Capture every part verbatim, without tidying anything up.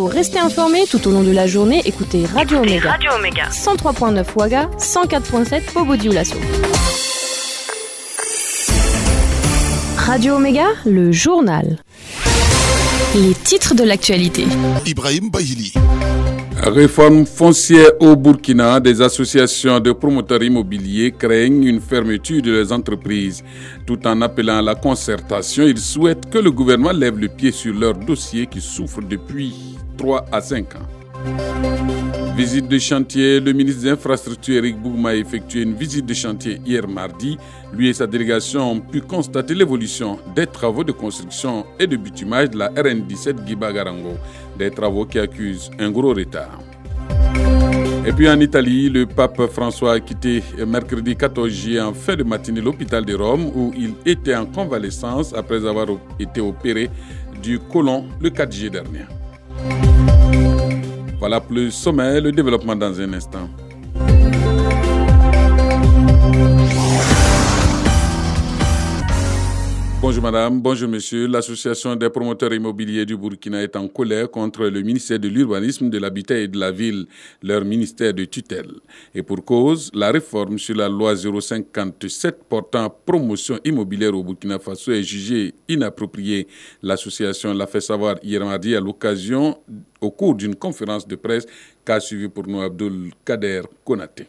Pour rester informé tout au long de la journée, écoutez Radio Omega. Radio Omega. cent trois virgule neuf Ouaga, cent quatre virgule sept Bobo-Dioulasso. Radio Omega, le journal. Les titres de l'actualité. Ibrahim Bahili. Réforme foncière au Burkina, des associations de promoteurs immobiliers craignent une fermeture de leurs entreprises. Tout en appelant à la concertation, ils souhaitent que le gouvernement lève le pied sur leur dossier qui souffre depuis trois à cinq ans. Visite de chantier, le ministre des Infrastructures Éric Bougouma a effectué une visite de chantier hier mardi. Lui et sa délégation ont pu constater l'évolution des travaux de construction et de bitumage de la R N dix-sept Guiba-Garango, des travaux qui accusent un gros retard. Et puis en Italie, le pape François a quitté mercredi quatorze juillet en fin de matinée l'hôpital de Rome où il était en convalescence après avoir été opéré du côlon le quatre juillet dernier. Voilà pour le sommet, le développement dans un instant. Bonjour madame, bonjour monsieur. L'association des promoteurs immobiliers du Burkina est en colère contre le ministère de l'Urbanisme, de l'Habitat et de la Ville, leur ministère de tutelle. Et pour cause, la réforme sur la loi zéro cinquante-sept portant promotion immobilière au Burkina Faso est jugée inappropriée. L'association l'a fait savoir hier mardi à l'occasion, au cours d'une conférence de presse qu'a suivi pour nous Abdul Kader Konaté.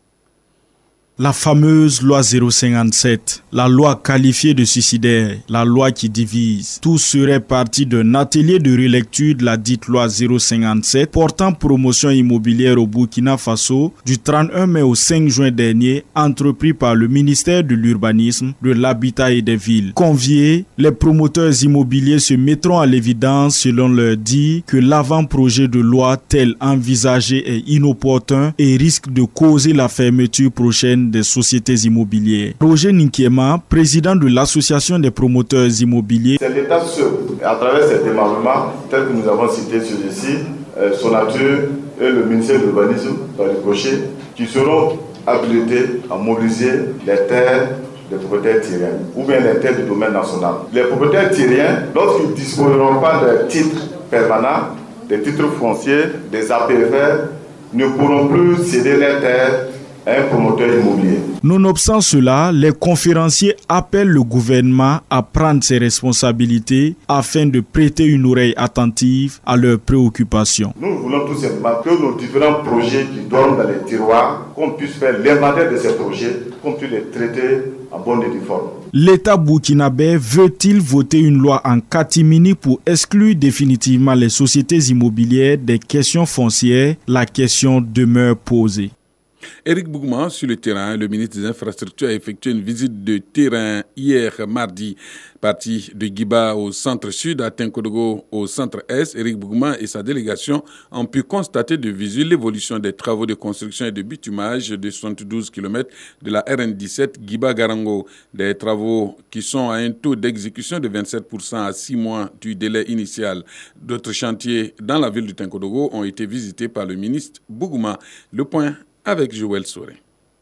La fameuse loi zéro cinquante-sept, la loi qualifiée de suicidaire, la loi qui divise, tout serait parti d'un atelier de relecture de la dite loi zéro cinquante-sept portant promotion immobilière au Burkina Faso du trente-et-un mai au cinq juin dernier, entrepris par le ministère de l'Urbanisme, de l'Habitat et des Villes. Conviés, les promoteurs immobiliers se mettront à l'évidence, selon leur dit, que l'avant-projet de loi tel envisagé est inopportun et risque de causer la fermeture prochaine des sociétés immobilières. Roger Ninkiema, président de l'association des promoteurs immobiliers. C'est l'État seul, et à travers ces démembrements, tels que nous avons cités ceux-ci, euh, Sonature et le ministère de l'Urbanisme, par le crochet, qui seront habilités à mobiliser les terres des propriétaires terriens, ou bien les terres du domaine national. Les propriétaires terriens, lorsqu'ils ne disposeront pas de titres permanents, des titres fonciers, des A P F R, ne pourront plus céder les terres un promoteur immobilier. Nonobstant cela, les conférenciers appellent le gouvernement à prendre ses responsabilités afin de prêter une oreille attentive à leurs préoccupations. Nous voulons tout simplement que nos différents projets qui dorment dans les tiroirs, qu'on puisse faire l'inventaire de ces projets, qu'on puisse les traiter en bonne et due forme. L'État burkinabé veut-il voter une loi en catimini pour exclure définitivement les sociétés immobilières des questions foncières? La question demeure posée. Éric Bougouma, sur le terrain, le ministre des Infrastructures a effectué une visite de terrain hier mardi. Parti de Guiba au centre-sud, à Tinkodogo au centre-est, Éric Bougouma et sa délégation ont pu constater de visu l'évolution des travaux de construction et de bitumage de soixante-douze kilomètres de la R N dix-sept Guiba-Garango. Des travaux qui sont à un taux d'exécution de vingt-sept pour cent à six mois du délai initial. D'autres chantiers dans la ville de Tinkodogo ont été visités par le ministre Bougouma. Le point avec Joël Soré.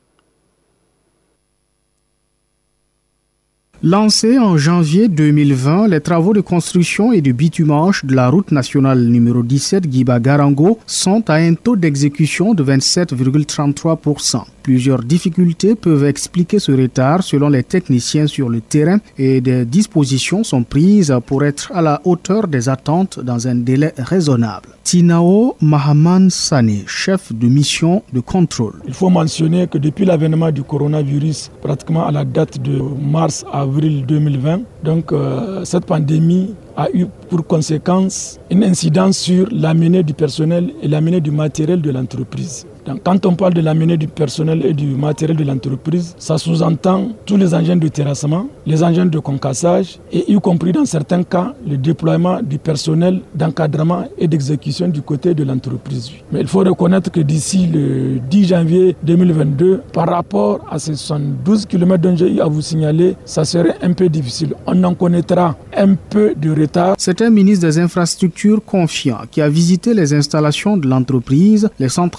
Lancés en janvier deux mille vingt, les travaux de construction et de bitumage de la route nationale numéro dix-sept Guiba-Garango sont à un taux d'exécution de vingt-sept virgule trente-trois pour cent. Plusieurs difficultés peuvent expliquer ce retard selon les techniciens sur le terrain et des dispositions sont prises pour être à la hauteur des attentes dans un délai raisonnable. Tinao Mahaman Sane, chef de mission de contrôle. Il faut mentionner que depuis l'avènement du coronavirus, pratiquement à la date de mars-avril deux mille vingt, donc euh, cette pandémie a eu pour conséquence une incidence sur l'amenée du personnel et l'amenée du matériel de l'entreprise. Donc, quand on parle de l'amenée du personnel et du matériel de l'entreprise, ça sous-entend tous les engins de terrassement, les engins de concassage et y compris dans certains cas le déploiement du personnel d'encadrement et d'exécution du côté de l'entreprise. Mais il faut reconnaître que d'ici le dix janvier deux mille vingt-deux, par rapport à ces soixante-douze kilomètres dont j'ai eu à vous signaler, ça serait un peu difficile. On en connaîtra un peu de retard. C'est un ministre des Infrastructures confiant qui a visité les installations de l'entreprise, les centrales de concassage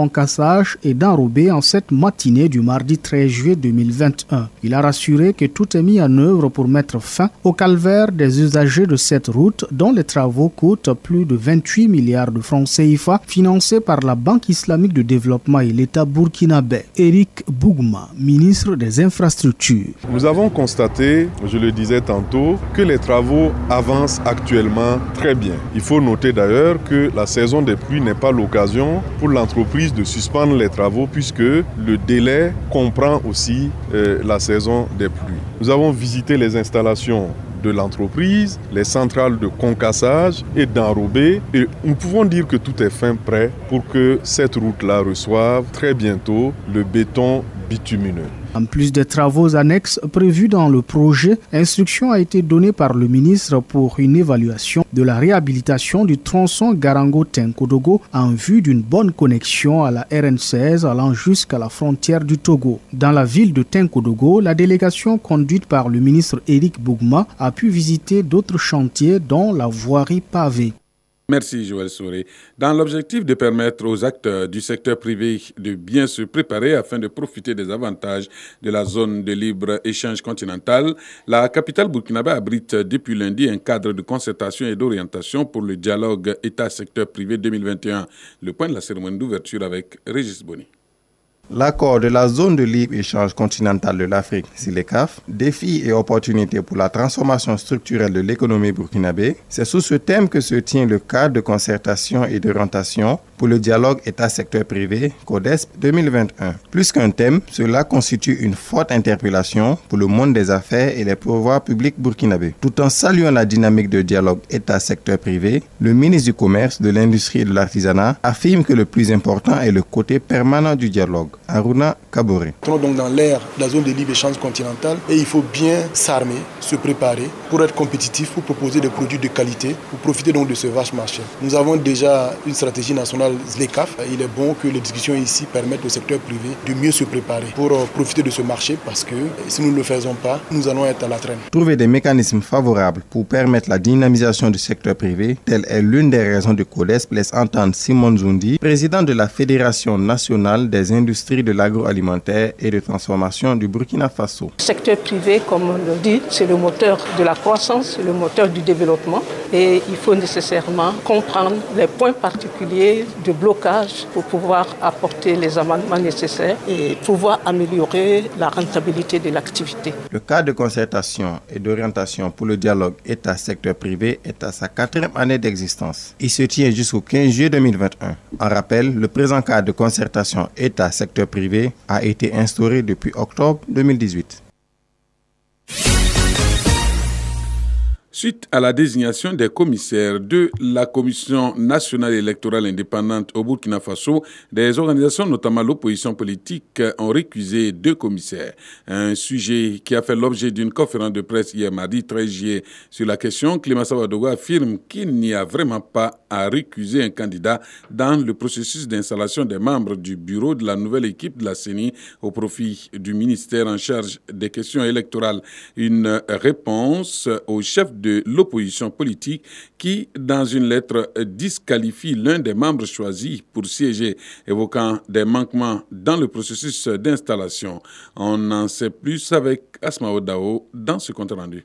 concassage et d'enrobé en cette matinée du mardi treize juillet deux mille vingt et un. Il a rassuré que tout est mis en œuvre pour mettre fin au calvaire des usagers de cette route dont les travaux coûtent plus de vingt-huit milliards de francs C F A financés par la Banque islamique de développement et l'État burkinabé. Éric Bougma, ministre des Infrastructures. Nous avons constaté, je le disais tantôt, que les travaux avancent actuellement très bien. Il faut noter d'ailleurs que la saison des pluies n'est pas l'occasion pour l'entreprise de suspendre les travaux puisque le délai comprend aussi euh, la saison des pluies. Nous avons visité les installations de l'entreprise, les centrales de concassage et d'enrobé et nous pouvons dire que tout est fin prêt pour que cette route-là reçoive très bientôt le béton bitumineux. En plus des travaux annexes prévus dans le projet, instruction a été donnée par le ministre pour une évaluation de la réhabilitation du tronçon Garango-Tenkodogo en vue d'une bonne connexion à la R N seize allant jusqu'à la frontière du Togo. Dans la ville de Tenkodogo, la délégation conduite par le ministre Éric Bougma a pu visiter d'autres chantiers dont la voirie pavée. Merci Joël Souré. Dans l'objectif de permettre aux acteurs du secteur privé de bien se préparer afin de profiter des avantages de la zone de libre-échange continentale, la capitale burkinabé abrite depuis lundi un cadre de concertation et d'orientation pour le dialogue État-secteur privé deux mille vingt et un. Le point de la cérémonie d'ouverture avec Régis Boni. L'accord de la zone de libre-échange continentale de l'Afrique, S I L E C A F, défis et opportunités pour la transformation structurelle de l'économie burkinabé, c'est sous ce thème que se tient le cadre de concertation et d'orientation pour le dialogue État-secteur privé, CODESP deux mille vingt et un. Plus qu'un thème, cela constitue une forte interpellation pour le monde des affaires et les pouvoirs publics burkinabés. Tout en saluant la dynamique de dialogue État-secteur privé, le ministre du Commerce, de l'Industrie et de l'Artisanat affirme que le plus important est le côté permanent du dialogue. Aruna Kabore. Nous sommes donc dans l'ère de la zone de libre-échange continentale et il faut bien s'armer, se préparer pour être compétitif, pour proposer des produits de qualité, pour profiter donc de ce vaste marché. Nous avons déjà une stratégie nationale S I L E C A F. Il est bon que les discussions ici permettent au secteur privé de mieux se préparer pour profiter de ce marché parce que si nous ne le faisons pas, nous allons être à la traîne. Trouver des mécanismes favorables pour permettre la dynamisation du secteur privé, telle est l'une des raisons de CODESP, laisse entendre Simon Zoundi, président de la Fédération nationale des industries de l'agroalimentaire et de transformation du Burkina Faso. Le secteur privé, comme on le dit, c'est le moteur de la croissance, c'est le moteur du développement et il faut nécessairement comprendre les points particuliers de blocage pour pouvoir apporter les amendements nécessaires et pouvoir améliorer la rentabilité de l'activité. Le cadre de concertation et d'orientation pour le dialogue État-secteur privé est à sa quatrième année d'existence. Il se tient jusqu'au quinze juillet deux mille vingt et un. En rappel, le présent cadre de concertation État-secteur privé a été instauré depuis octobre deux mille dix-huit. Suite à la désignation des commissaires de la Commission nationale électorale indépendante au Burkina Faso, des organisations, notamment l'opposition politique, ont récusé deux commissaires. Un sujet qui a fait l'objet d'une conférence de presse hier mardi treize juillet. Sur la question, Clémence Ouadougou affirme qu'il n'y a vraiment pas à récuser un candidat dans le processus d'installation des membres du bureau de la nouvelle équipe de la C E N I au profit du ministère en charge des questions électorales. Une réponse au chef de de l'opposition politique qui, dans une lettre, disqualifie l'un des membres choisis pour siéger, évoquant des manquements dans le processus d'installation. On en sait plus avec Asma Odao dans ce compte rendu.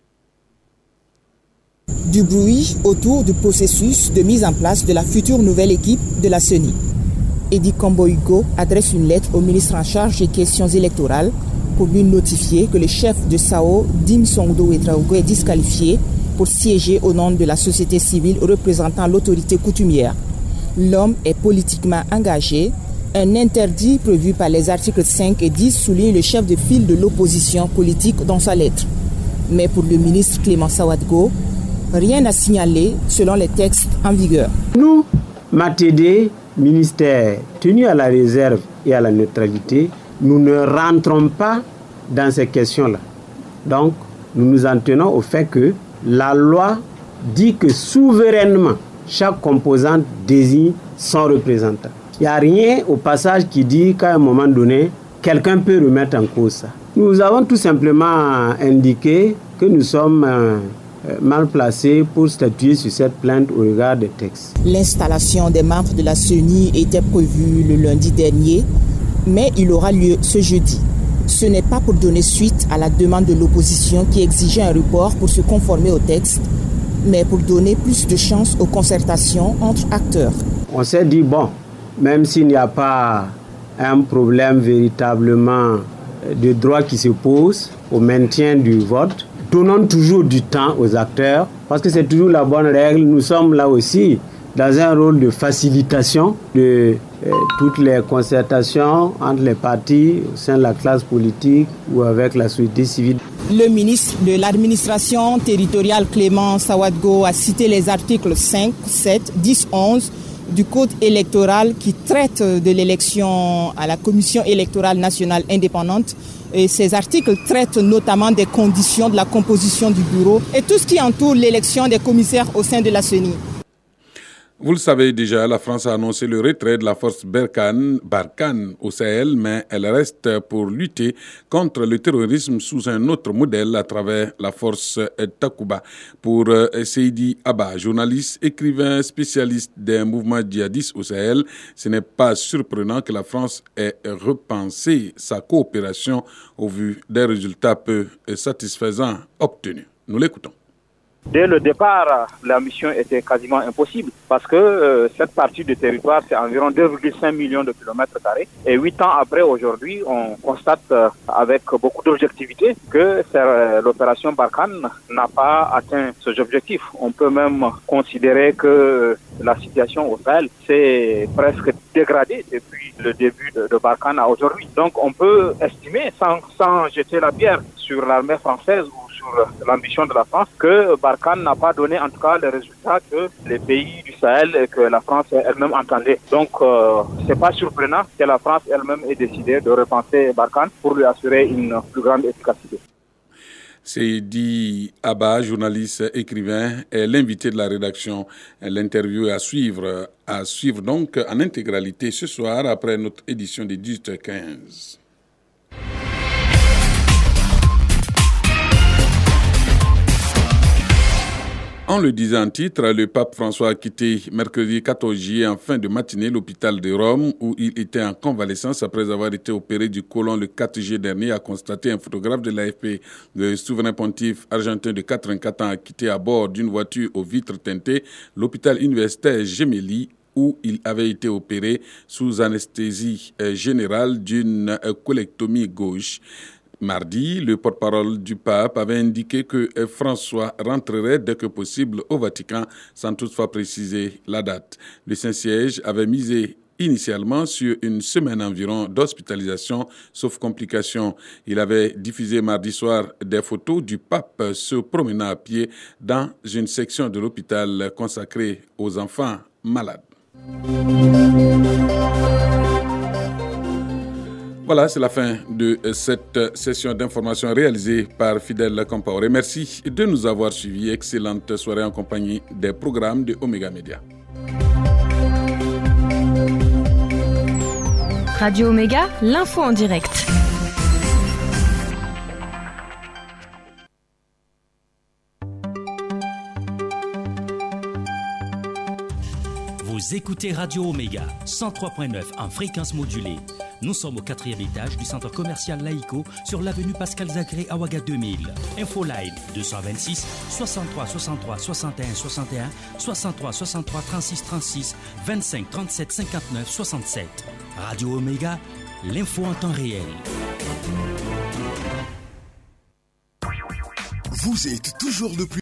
Du bruit autour du processus de mise en place de la future nouvelle équipe de la C E N I. Edi Kambo-Hugo adresse une lettre au ministre en charge des questions électorales pour lui notifier que le chef de S A O, Dim Songdo Ouedraogo, est disqualifié pour siéger au nom de la société civile représentant l'autorité coutumière. L'homme est politiquement engagé. Un interdit prévu par les articles cinq et dix souligne le chef de file de l'opposition politique dans sa lettre. Mais pour le ministre Clément Ouadougou, rien à signaler selon les textes en vigueur. Nous, M A T D, ministère tenu à la réserve et à la neutralité, nous ne rentrons pas dans ces questions-là. Donc, nous nous en tenons au fait que la loi dit que souverainement, chaque composante désigne son représentant. Il n'y a rien au passage qui dit qu'à un moment donné, quelqu'un peut remettre en cause ça. Nous avons tout simplement indiqué que nous sommes euh, mal placé pour statuer sur cette plainte au regard des textes. L'installation des membres de la C E N I était prévue le lundi dernier, mais il aura lieu ce jeudi. Ce n'est pas pour donner suite à la demande de l'opposition qui exigeait un report pour se conformer au texte, mais pour donner plus de chance aux concertations entre acteurs. On s'est dit, bon, même s'il n'y a pas un problème véritablement de droit qui se pose au maintien du vote, donnons toujours du temps aux acteurs, parce que c'est toujours la bonne règle. Nous sommes là aussi dans un rôle de facilitation de euh, toutes les concertations entre les partis au sein de la classe politique ou avec la société civile. Le ministre de l'administration territoriale Clément Sawadgo a cité les articles cinq, sept, dix, onze du code électoral qui traite de l'élection à la commission électorale nationale indépendante. Et ces articles traitent notamment des conditions de la composition du bureau et tout ce qui entoure l'élection des commissaires au sein de la C E N I. Vous le savez déjà, la France a annoncé le retrait de la force Barkhane, Barkhane au Sahel, mais elle reste pour lutter contre le terrorisme sous un autre modèle à travers la force Takuba. Pour Seydi Abba, journaliste, écrivain, spécialiste des mouvements djihadistes au Sahel, ce n'est pas surprenant que la France ait repensé sa coopération au vu des résultats peu satisfaisants obtenus. Nous l'écoutons. Dès le départ, la mission était quasiment impossible parce que euh, cette partie du territoire, c'est environ deux virgule cinq millions de kilomètres carrés. Et huit ans après, aujourd'hui, on constate euh, avec beaucoup d'objectivité que euh, l'opération Barkhane n'a pas atteint ces objectifs. On peut même considérer que euh, la situation au Sahel s'est presque dégradée depuis le début de, de Barkhane à aujourd'hui. Donc on peut estimer, sans, sans jeter la pierre sur l'armée française ou sur l'ambition de la France, que Barkhane n'a pas donné en tout cas les résultats que les pays du Sahel et que la France elle-même entendait. Donc euh, c'est pas surprenant que la France elle-même ait décidé de repenser Barkhane pour lui assurer une plus grande efficacité. Seydi Abba, journaliste, écrivain, est l'invité de la rédaction. L'interview est à suivre, à suivre donc en intégralité ce soir après notre édition des dix-huit heures quinze. En le disant en titre, le pape François a quitté mercredi quatorze juillet en fin de matinée l'hôpital de Rome où il était en convalescence après avoir été opéré du côlon le quatre juillet dernier, a constaté un photographe de l'A F P. Le souverain pontife argentin de quatre-vingt-quatre ans a quitté à bord d'une voiture aux vitres teintées l'hôpital universitaire Gemelli où il avait été opéré sous anesthésie générale d'une colectomie gauche. Mardi, le porte-parole du pape avait indiqué que François rentrerait dès que possible au Vatican, sans toutefois préciser la date. Le Saint-Siège avait misé initialement sur une semaine environ d'hospitalisation, sauf complications. Il avait diffusé mardi soir des photos du pape se promenant à pied dans une section de l'hôpital consacrée aux enfants malades. Voilà, c'est la fin de cette session d'information réalisée par Fidèle Compaoré. Merci de nous avoir suivis. Excellente soirée en compagnie des programmes de Omega Media. Radio Omega, l'info en direct. Vous écoutez Radio Omega, cent trois virgule neuf en fréquence modulée. Nous sommes au quatrième étage du centre commercial Laïco sur l'avenue Pascal Zagré à Ouaga deux mille. Infoline deux cent vingt-six soixante-trois soixante-trois soixante et un soixante et un soixante-trois soixante-trois trente-six trente-six vingt-cinq trente-sept cinquante-neuf soixante-sept. Radio Omega, l'info en temps réel. Vous êtes toujours le plus